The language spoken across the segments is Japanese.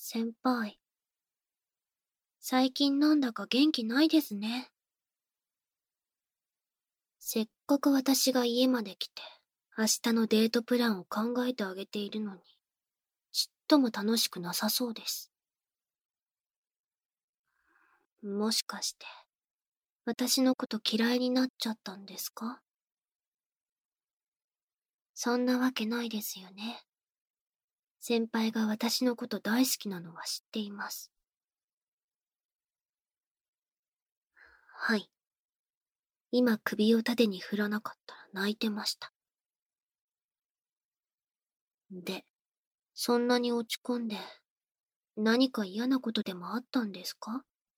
先輩。最近なんだか元気ないですね。せっかく私が家まで来て、明日のデートプランを考えてあげているのに、ちっとも楽しくなさそうです。もしかして、私のこと嫌いになっちゃったんですか？そんなわけないですよね。先輩が私のこと大好きなのは知っています。はい。今首を縦に振らなかったら泣いてました。で、そんなに落ち込んで、何か嫌なことでもあったんですか？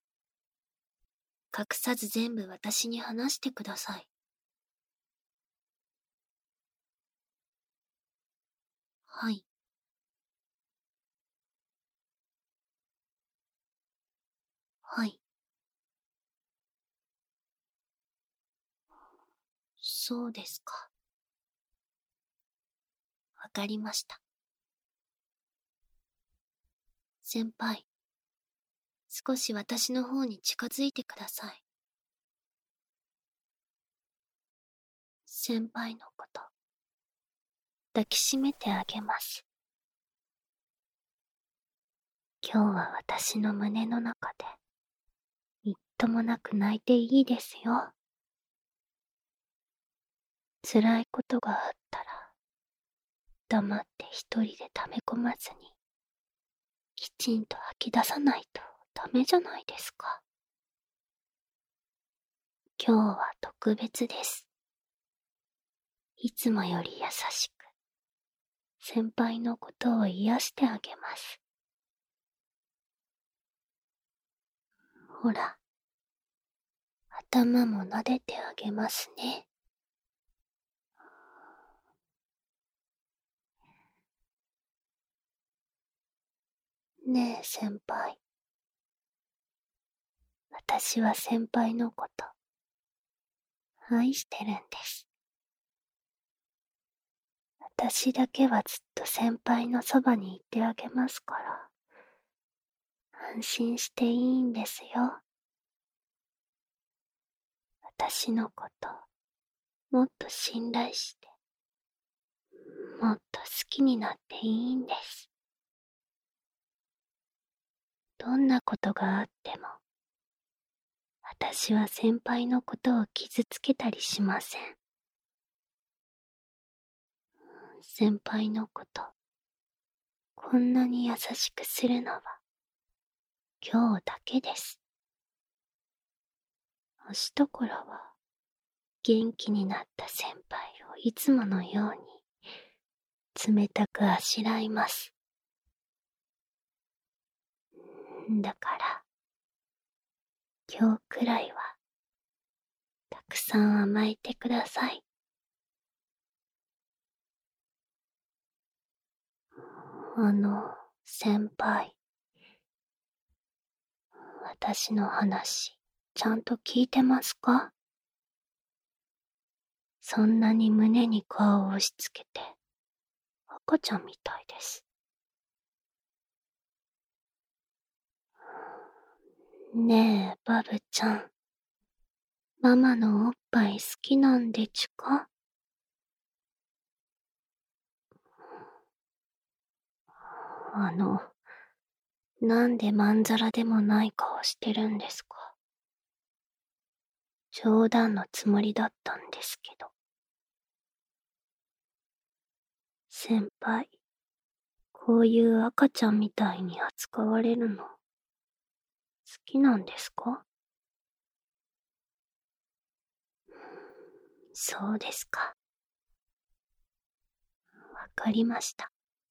隠さず全部私に話してください。はい。はい。そうですか。わかりました。先輩、少し私の方に近づいてください。先輩のこと、抱きしめてあげます。今日は私の胸の中で、みっともなく泣いていいですよ。辛いことがあったら、黙って一人で溜め込まずに、きちんと吐き出さないとダメじゃないですか。今日は特別です。いつもより優しく、先輩のことを癒してあげます。ほら、頭も撫でてあげますね。ねえ先輩。私は先輩のこと、愛してるんです。私だけはずっと先輩のそばにいてあげますから、安心していいんですよ。私のこと、もっと信頼して、もっと好きになっていいんです。どんなことがあっても、私は先輩のことを傷つけたりしません。先輩のこと、こんなに優しくするのは、今日だけです。明日からは、元気になった先輩をいつものように、冷たくあしらいます。だから、今日くらいは、たくさん甘えてください。先輩。私の話、ちゃんと聞いてますか？そんなに胸に顔を押し付けて、赤ちゃんみたいです。ねえ、バブちゃん。ママのおっぱい好きなんでちゅか？なんでまんざらでもない顔してるんですか？冗談のつもりだったんですけど。先輩、こういう赤ちゃんみたいに扱われるの、好きなんですか？そうですか。わかりました。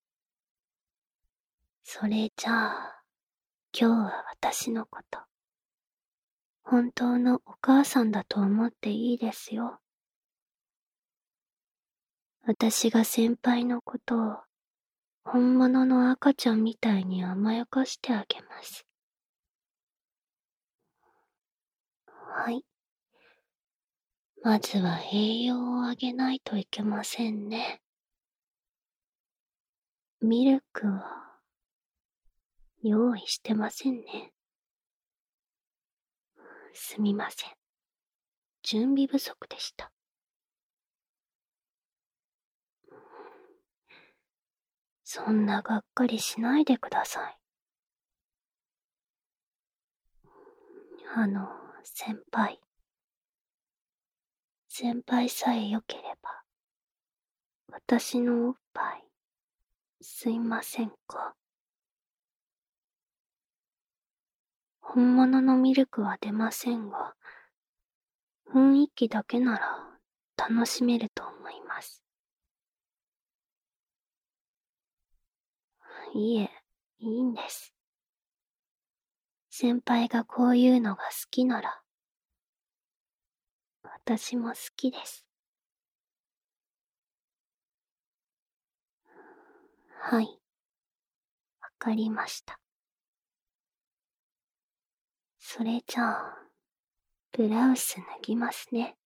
それじゃあ、今日は私のこと、本当のお母さんだと思っていいですよ。私が先輩のことを、本物の赤ちゃんみたいに甘やかしてあげます。はい。まずは栄養をあげないといけませんね。ミルクは、 用意してませんね。すみません。準備不足でした。そんながっかりしないでください。先輩。先輩さえ良ければ、私のおっぱい、すいませんか？本物のミルクは出ませんが、雰囲気だけなら楽しめると思います。いえ、いいんです。先輩がこういうのが好きなら、私も好きです。はい、わかりました。それじゃあ、ブラウス脱ぎますね。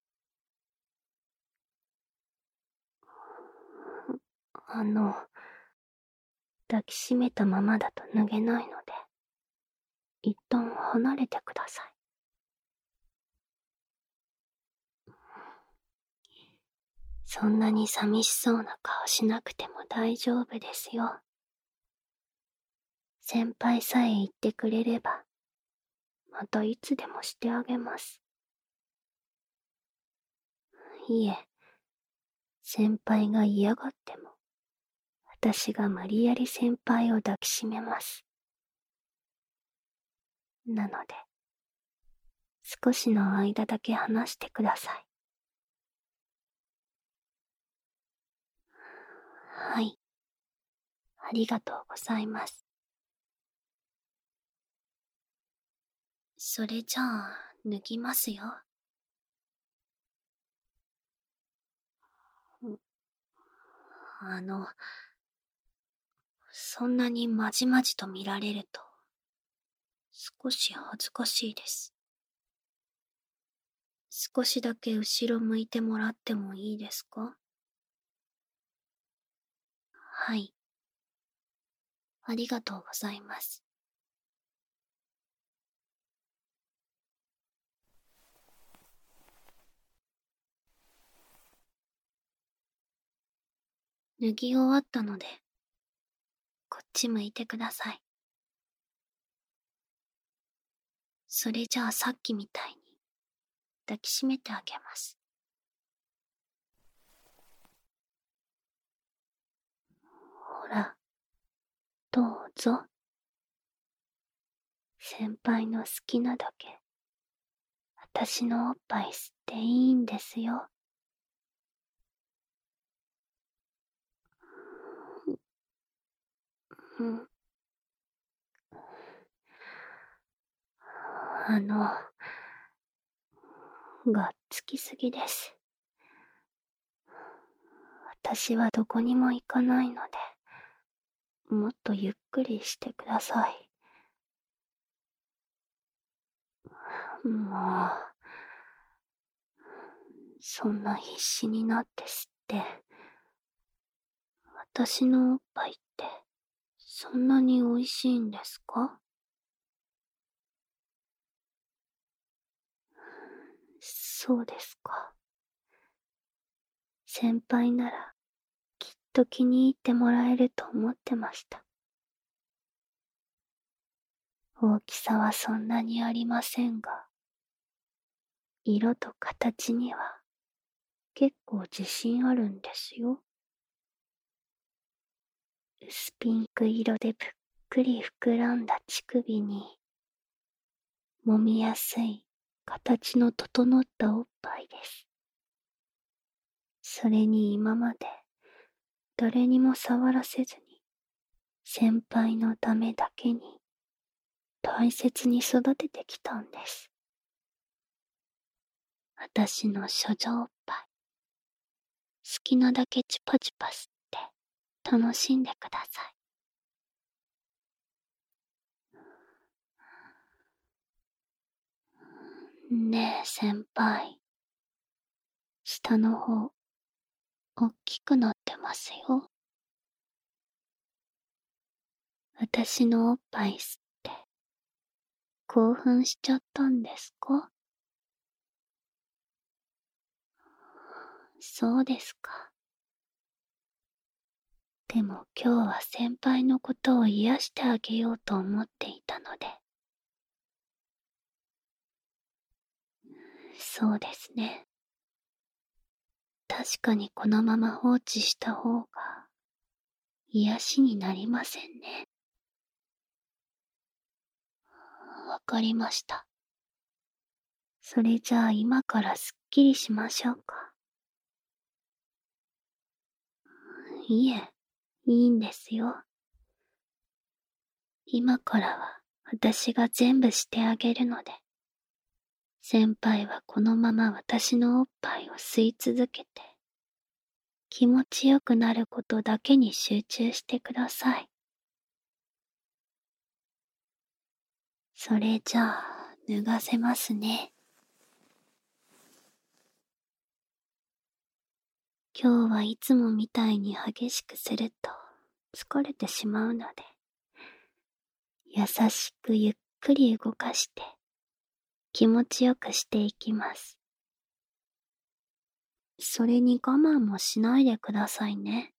あの、抱きしめたままだと脱げないので、一旦離れてください。そんなに寂しそうな顔しなくても大丈夫ですよ。先輩さえ言ってくれれば、またいつでもしてあげます。いえ、先輩が嫌がっても、私が無理やり先輩を抱きしめます。なので、少しの間だけ話してください。はい。ありがとうございます。それじゃあ、脱ぎますよ。あの、そんなにまじまじと見られると、少し恥ずかしいです。少しだけ後ろ向いてもらってもいいですか？はい。ありがとうございます。脱ぎ終わったので、こっち向いてください。それじゃあさっきみたいに抱きしめてあげます。ほら、どうぞ。先輩の好きなだけ、私のおっぱい吸っていいんですよ。うん。がっつきすぎです。私はどこにも行かないので、もっとゆっくりしてください。もう、そんな必死になって吸って、私のおっぱいって、そんなに美味しいんですか？そうですか。先輩なら、きっと気に入ってもらえると思ってました。大きさはそんなにありませんが、色と形には結構自信あるんですよ。薄ピンク色でぷっくり膨らんだ乳首に、揉みやすい形の整ったおっぱいです。それに今まで誰にも触らせずに、先輩のためだけに大切に育ててきたんです。私の処女おっぱい、好きなだけチュパチュパ吸って楽しんでください。ねえ先輩、下の方、おっきくなってますよ。 私のおっぱい吸って興奮しちゃったんですか？そうですか。でも今日は先輩のことを癒してあげようと思っていたので。そうですね。確かにこのまま放置した方が癒しになりませんね。わかりました。それじゃあ今からすっきりしましょうか。いえ、いいんですよ。今からは私が全部してあげるので、先輩はこのまま私のおっぱいを吸い続けて、気持ちよくなることだけに集中してください。それじゃあ、脱がせますね。今日はいつもみたいに激しくすると疲れてしまうので、優しくゆっくり動かして気持ちよくしていきます。それに我慢もしないでくださいね。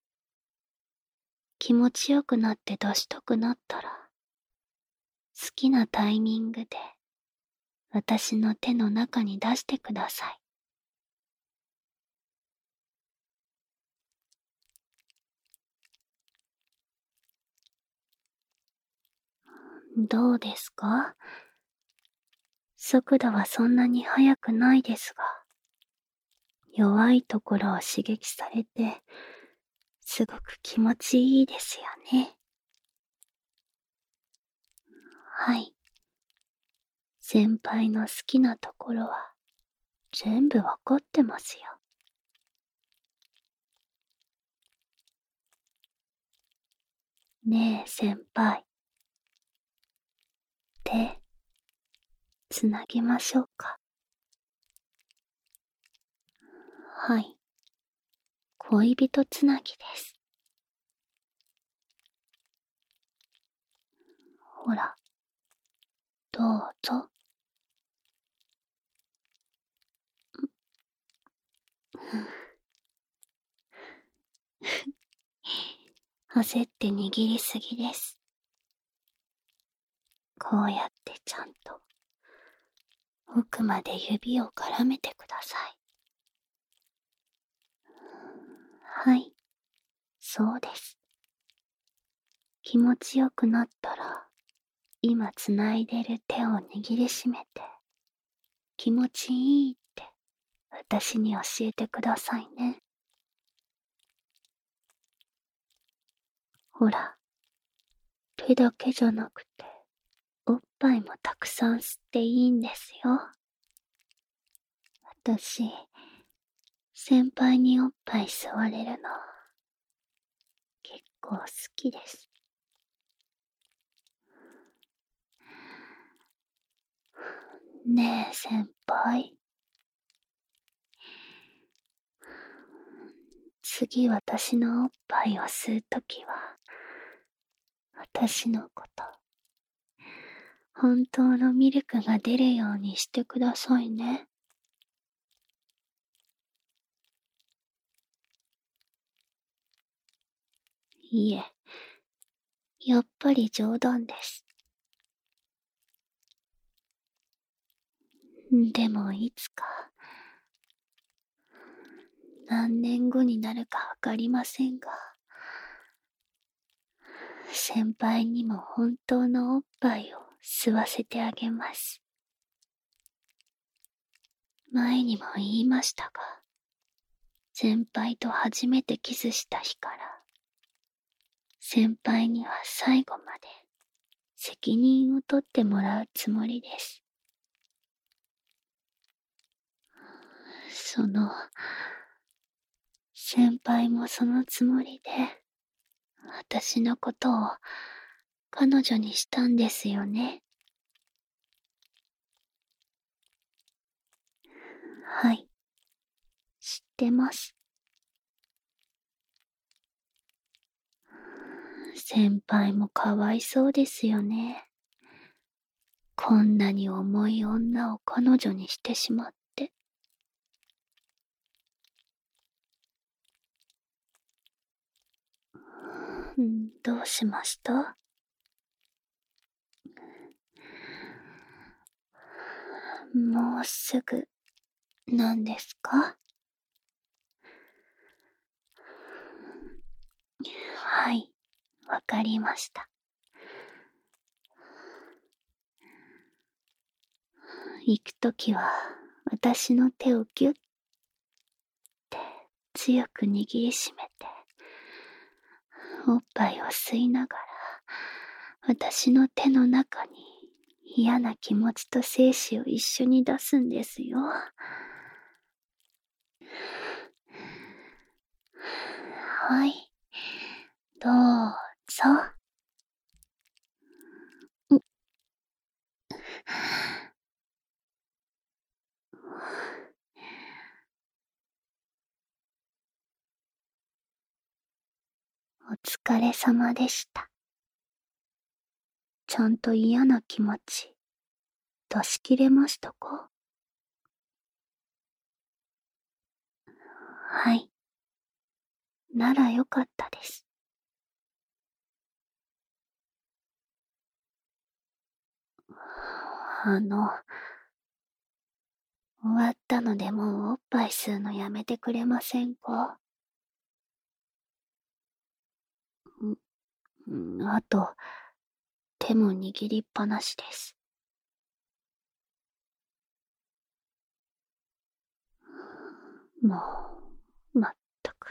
気持ちよくなって出したくなったら、好きなタイミングで私の手の中に出してください。どうですか？速度はそんなに速くないですが、弱いところを刺激されて、すごく気持ちいいですよね。はい。先輩の好きなところは全部わかってますよ。ねえ先輩。手、つなぎましょうか。はい。恋人つなぎです。ほら、どうぞ。焦って握りすぎです。こうやってちゃんと奥まで指を絡めてください。はい、そうです。気持ちよくなったら、今つないでる手を握りしめて、気持ちいいって私に教えてくださいね。ほら、手だけじゃなくて、おっぱいもたくさん吸っていいんですよ。私、先輩におっぱい吸われるの、結構好きです。ねえ先輩。次私のおっぱいを吸うときは、私のこと、本当のミルクが出るようにしてくださいね。いえ、やっぱり冗談です。でもいつか、何年後になるかわかりませんが、先輩にも本当のおっぱいを吸わせてあげます。前にも言いましたが、先輩と初めてキスした日から、先輩には最後まで責任を取ってもらうつもりです。先輩もそのつもりで、私のことを彼女にしたんですよね。はい、知ってます。 先輩もかわいそうですよね。こんなに重い女を彼女にしてしまって。どうしました？もうすぐ、なんですか？はい、わかりました。行くときは、私の手をぎゅって強く握りしめて、おっぱいを吸いながら、私の手の中に嫌な気持ちと精子を一緒に出すんですよ。はい、どうぞ。お疲れ様でした。ちゃんと嫌な気持ち、出し切れましたか？はい。ならよかったです。終わったのでもうおっぱい吸うのやめてくれませんか？あと、手も握りっぱなしです。もう、まったく。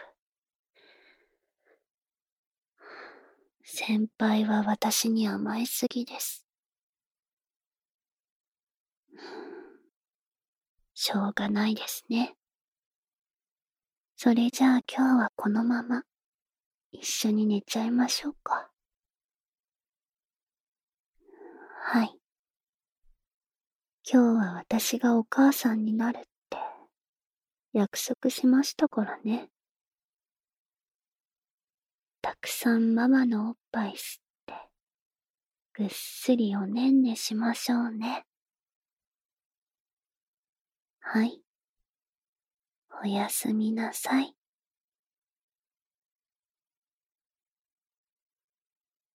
先輩は私に甘えすぎです。しょうがないですね。それじゃあ今日はこのまま、一緒に寝ちゃいましょうか。はい。今日は私がお母さんになるって約束しましたからね。たくさんママのおっぱい吸って、ぐっすりおねんねしましょうね。はい。おやすみなさい。